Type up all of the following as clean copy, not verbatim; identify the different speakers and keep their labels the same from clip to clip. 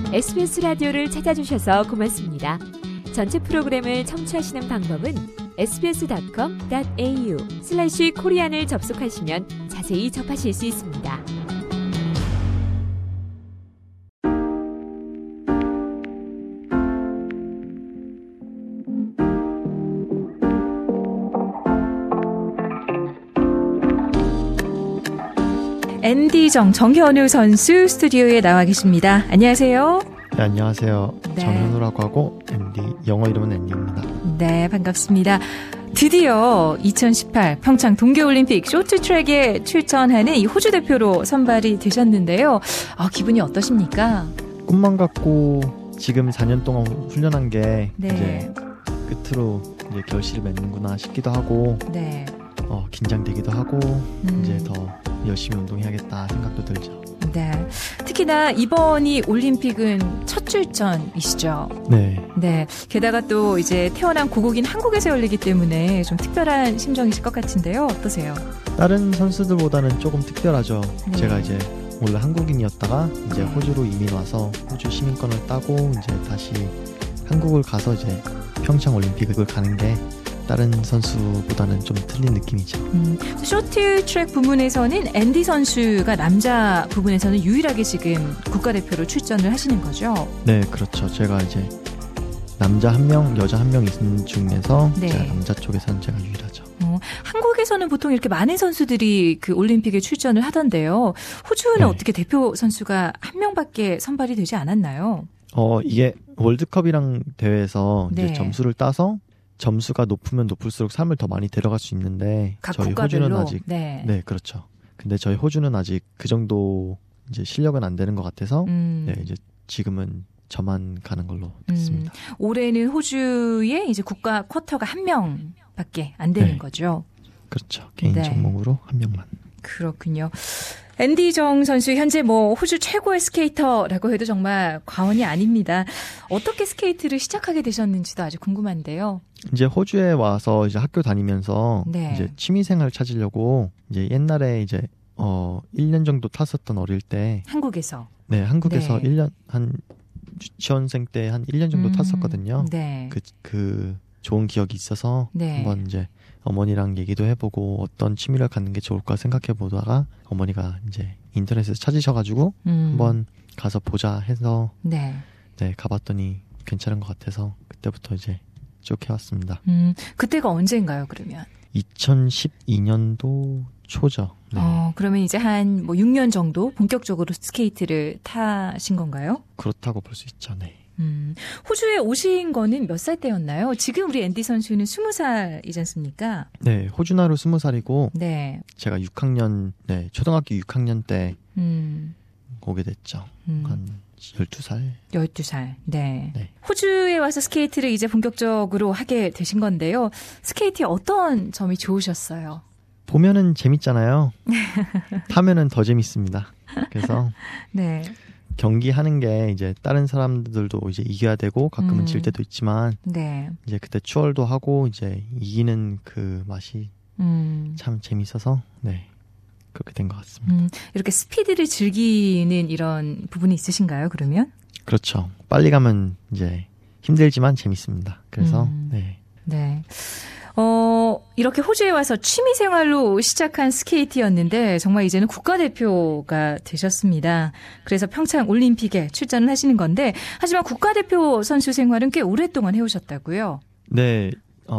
Speaker 1: SBS 라디오를 찾아주셔서 고맙습니다. 전체 프로그램을 청취하시는 방법은 sbs.com.au/korean을 접속하시면 자세히 접하실 수 있습니다.
Speaker 2: 앤디 정현우 선수 스튜디오에 나와 계십니다. 안녕하세요.
Speaker 3: 네, 안녕하세요.
Speaker 2: 네.
Speaker 3: 정현우라고 하고 앤디, 영어 이름은 앤디입니다.
Speaker 2: 네, 반갑습니다. 드디어 2018 평창 동계올림픽 쇼트트랙에 출전하는 이 호주 대표로 선발이 되셨는데요. 기분이 어떠십니까?
Speaker 3: 꿈만 갖고 지금 4년 동안 훈련한 게
Speaker 2: 네.
Speaker 3: 이제 끝으로 이제 결실을 맺는구나 싶기도 하고
Speaker 2: 네.
Speaker 3: 긴장되기도 하고 이제 더 열심히 운동해야겠다 생각도 들죠.
Speaker 2: 네. 특히나 이번이 올림픽은 첫 출전이시죠?
Speaker 3: 네.
Speaker 2: 네. 게다가 또 이제 태어난 고국인 한국에서 열리기 때문에 좀 특별한 심정이실 것 같은데요. 어떠세요?
Speaker 3: 다른 선수들보다는 조금 특별하죠.
Speaker 2: 네.
Speaker 3: 제가 이제 원래 한국인이었다가 이제
Speaker 2: 네.
Speaker 3: 호주로 이민 와서 호주 시민권을 따고 이제 다시 한국을 가서 이제 평창 올림픽을 가는 게 다른 선수보다는 좀 틀린 느낌이죠.
Speaker 2: 쇼트트랙 부문에서는 앤디 선수가 남자 부분에서는 유일하게 지금 국가대표로 출전을 하시는 거죠?
Speaker 3: 네, 그렇죠. 제가 이제 남자 1명, 여자 1명 있는 중에서
Speaker 2: 네.
Speaker 3: 제가 남자 쪽에서는 제가 유일하죠.
Speaker 2: 한국에서는 보통 이렇게 많은 선수들이 그 올림픽에 출전을 하던데요. 호주는
Speaker 3: 네.
Speaker 2: 어떻게 대표 선수가 한 명밖에 선발이 되지 않았나요?
Speaker 3: 이게 월드컵이랑 대회에서
Speaker 2: 네.
Speaker 3: 이제 점수를 따서 점수가 높으면 높을수록 사람을 더 많이 데려갈 수 있는데
Speaker 2: 각
Speaker 3: 저희
Speaker 2: 국가별로?
Speaker 3: 호주는 아직
Speaker 2: 네,
Speaker 3: 그렇죠. 근데 저희 호주는 아직 그 정도 이제 실력은 안 되는 것 같아서 네, 이제 지금은 저만 가는 걸로 됐습니다.
Speaker 2: 올해는 호주에 이제 국가 쿼터가 한 명밖에 안 되는
Speaker 3: 네.
Speaker 2: 거죠.
Speaker 3: 그렇죠. 개인
Speaker 2: 네.
Speaker 3: 종목으로 한 명만.
Speaker 2: 그렇군요. 앤디 정 선수 현재 뭐 호주 최고의 스케이터라고 해도 정말 과언이 아닙니다. 어떻게 스케이트를 시작하게 되셨는지도 아주 궁금한데요.
Speaker 3: 이제 호주에 와서 이제 학교 다니면서
Speaker 2: 네.
Speaker 3: 이제 취미생활 찾으려고 이제 옛날에 이제 1년 정도 탔었던 어릴 때
Speaker 2: 한국에서.
Speaker 3: 네, 한국에서
Speaker 2: 네.
Speaker 3: 1년 한 유치원생 때 한 1년 정도 탔었거든요.
Speaker 2: 네.
Speaker 3: 그 좋은 기억이 있어서
Speaker 2: 네.
Speaker 3: 한번 이제 어머니랑 얘기도 해보고 어떤 취미를 갖는 게 좋을까 생각해 보다가 어머니가 이제 인터넷에서 찾으셔가지고 한번 가서 보자 해서
Speaker 2: 네.
Speaker 3: 네, 가봤더니 괜찮은 것 같아서 그때부터 이제 쭉 해왔습니다.
Speaker 2: 그때가 언제인가요, 그러면?
Speaker 3: 2012년도 초죠. 네.
Speaker 2: 그러면 이제 한 뭐 6년 정도 본격적으로 스케이트를 타신 건가요?
Speaker 3: 그렇다고 볼 수 있죠. 네.
Speaker 2: 호주에 오신 거는 몇 살 때였나요? 지금 우리 앤디 선수는 20살이지 않습니까?
Speaker 3: 네, 호주나루 20살이고
Speaker 2: 네.
Speaker 3: 제가 6학년, 네, 초등학교 6학년 때 오게 됐죠. 한 12살?
Speaker 2: 12살. 네.
Speaker 3: 네.
Speaker 2: 호주에 와서 스케이트를 이제 본격적으로 하게 되신 건데요. 스케이트의 어떤 점이 좋으셨어요?
Speaker 3: 보면은 재밌잖아요. 타면은 더 재밌습니다. 그래서
Speaker 2: 네.
Speaker 3: 경기하는 게 이제 다른 사람들도 이제 이겨야 되고 가끔은 질 때도 있지만
Speaker 2: 네.
Speaker 3: 이제 그때 추월도 하고 이제 이기는 그 맛이 참 재밌어서 네. 그렇게 된 것 같습니다.
Speaker 2: 이렇게 스피드를 즐기는 이런 부분이 있으신가요, 그러면?
Speaker 3: 그렇죠. 빨리 가면 이제 힘들지만 재밌습니다. 그래서 네.
Speaker 2: 네. 이렇게 호주에 와서 취미생활로 시작한 스케이트였는데 정말 이제는 국가대표가 되셨습니다. 그래서 평창 올림픽에 출전을 하시는 건데 하지만 국가대표 선수 생활은 꽤 오랫동안 해오셨다고요?
Speaker 3: 네.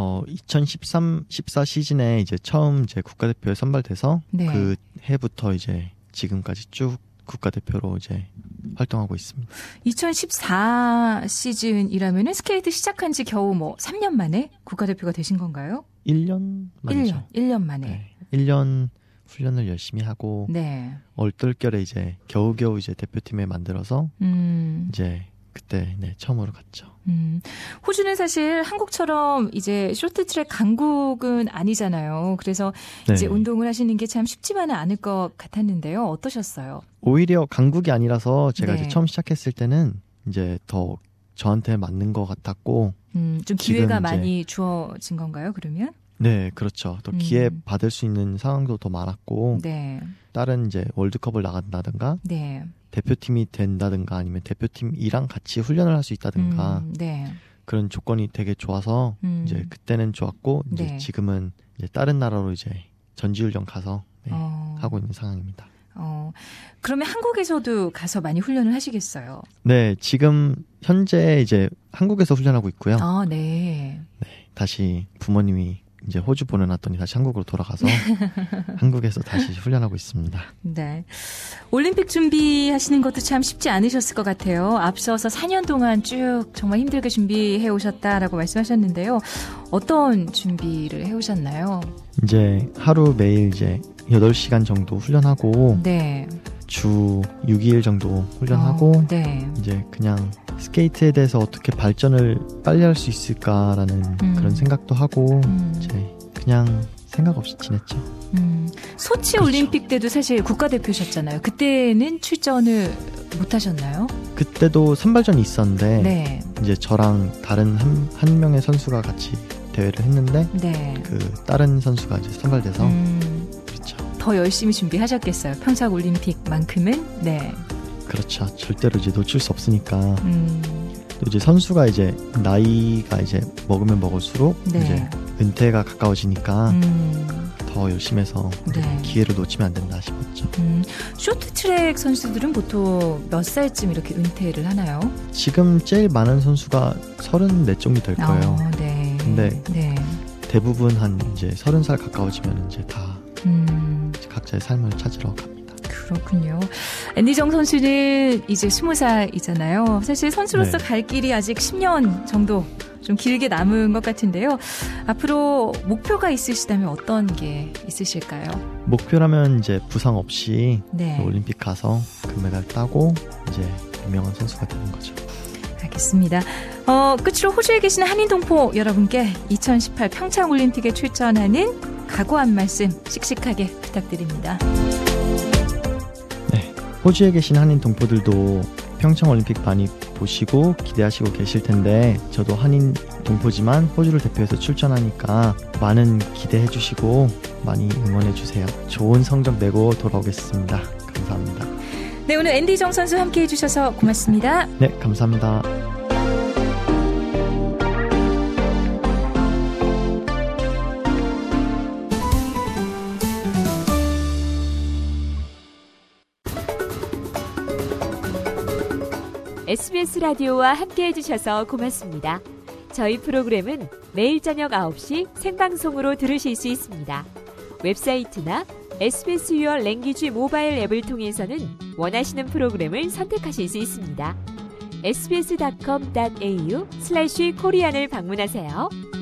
Speaker 3: 2013-14 시즌에 이제 처음 이제 국가대표에 선발돼서
Speaker 2: 네.
Speaker 3: 그 해부터 이제 지금까지 쭉 국가대표로 이제 활동하고 있습니다.
Speaker 2: 2014 시즌이라면은 스케이트 시작한 지 겨우 뭐 3년 만에 국가대표가 되신 건가요?
Speaker 3: 1년 만이죠.
Speaker 2: 1년 만에.
Speaker 3: 네. 1년 훈련을 열심히 하고
Speaker 2: 네.
Speaker 3: 얼떨결에 이제 겨우겨우 이제 대표팀에 만들어서 이제 그때 네, 처음으로 갔죠.
Speaker 2: 호주는 사실 한국처럼 이제 쇼트트랙 강국은 아니잖아요. 그래서
Speaker 3: 네.
Speaker 2: 이제 운동을 하시는 게 참 쉽지만은 않을 것 같았는데요. 어떠셨어요?
Speaker 3: 오히려 강국이 아니라서 제가
Speaker 2: 네.
Speaker 3: 이제 처음 시작했을 때는 이제 더 저한테 맞는 것 같았고
Speaker 2: 좀 기회가
Speaker 3: 지금 이제
Speaker 2: 많이 주어진 건가요, 그러면?
Speaker 3: 네, 그렇죠. 더 기회 받을 수 있는 상황도 더 많았고
Speaker 2: 네.
Speaker 3: 다른 이제 월드컵을 나간다든가
Speaker 2: 네.
Speaker 3: 대표팀이 된다든가 아니면 대표팀이랑 같이 훈련을 할 수 있다든가
Speaker 2: 네.
Speaker 3: 그런 조건이 되게 좋아서 이제 그때는 좋았고 이제
Speaker 2: 네.
Speaker 3: 지금은 이제 다른 나라로 이제 전지훈련 가서 네, 하고 있는 상황입니다.
Speaker 2: 그러면 한국에서도 가서 많이 훈련을 하시겠어요?
Speaker 3: 네, 지금 현재 이제 한국에서 훈련하고 있고요.
Speaker 2: 아, 네.
Speaker 3: 네, 다시 부모님이 이제 호주 보내놨더니 다시 한국으로 돌아가서 한국에서 다시 훈련하고 있습니다.
Speaker 2: 네. 올림픽 준비하시는 것도 참 쉽지 않으셨을 것 같아요. 앞서서 4년 동안 쭉 정말 힘들게 준비해 오셨다라고 말씀하셨는데요. 어떤 준비를 해 오셨나요?
Speaker 3: 이제 하루 매일 이제 8시간 정도 훈련하고
Speaker 2: 네.
Speaker 3: 주 6일 정도 훈련하고
Speaker 2: 네.
Speaker 3: 이제 그냥 스케이트에 대해서 어떻게 발전을 빨리 할 수 있을까라는 그런 생각도 하고 이제 그냥 생각 없이 지냈죠.
Speaker 2: 소치
Speaker 3: 그렇죠.
Speaker 2: 올림픽 때도 사실 국가대표셨잖아요. 그때는 출전을 못 하셨나요?
Speaker 3: 그때도 선발전이 있었는데
Speaker 2: 네.
Speaker 3: 이제 저랑 다른 한 명의 선수가 같이 대회를 했는데
Speaker 2: 네.
Speaker 3: 그 다른 선수가 이제 선발돼서 그렇죠.
Speaker 2: 더 열심히 준비하셨겠어요. 평창 올림픽만큼은. 네.
Speaker 3: 그렇죠. 절대로 이제 놓칠 수 없으니까. 또 이제 선수가 이제 나이가 이제 먹으면 먹을수록
Speaker 2: 네.
Speaker 3: 이제 은퇴가 가까워지니까 더 열심히 해서
Speaker 2: 네.
Speaker 3: 기회를 놓치면 안 된다 싶었죠.
Speaker 2: 쇼트트랙 선수들은 보통 몇 살쯤 이렇게 은퇴를 하나요?
Speaker 3: 지금 제일 많은 선수가 34 정도 될 거예요.
Speaker 2: 네.
Speaker 3: 근데
Speaker 2: 네. 대부분
Speaker 3: 한 이제 30살 가까워지면 이제 다 각자의 삶을 찾으러 갑니다.
Speaker 2: 그렇군요. 앤디정 선수는 이제 20살이잖아요. 사실 선수로서
Speaker 3: 네.
Speaker 2: 갈 길이 아직 10년 정도 좀 길게 남은 것 같은데요. 앞으로 목표가 있으시다면 어떤 게 있으실까요?
Speaker 3: 목표라면 이제 부상 없이
Speaker 2: 네.
Speaker 3: 올림픽 가서 금메달 따고 이제 유명한 선수가 되는 거죠.
Speaker 2: 알겠습니다. 끝으로 호주에 계시는 한인동포 여러분께 2018 평창올림픽에 출전하는 각오 한 말씀 씩씩하게 부탁드립니다.
Speaker 3: 네, 호주에 계신 한인 동포들도 평창올림픽 많이 보시고 기대하시고 계실 텐데 저도 한인 동포지만 호주를 대표해서 출전하니까 많은 기대해 주시고 많이 응원해 주세요. 좋은 성적 내고 돌아오겠습니다. 감사합니다.
Speaker 2: 네, 오늘 앤디정 선수 함께해 주셔서 고맙습니다.
Speaker 3: 네, 감사합니다.
Speaker 1: SBS 라디오와 함께해 주셔서 고맙습니다. 저희 프로그램은 매일 저녁 9시 생방송으로 들으실 수 있습니다. 웹사이트나 SBS Your Language 모바일 앱을 통해서는 원하시는 프로그램을 선택하실 수 있습니다. sbs.com.au/korean을 방문하세요.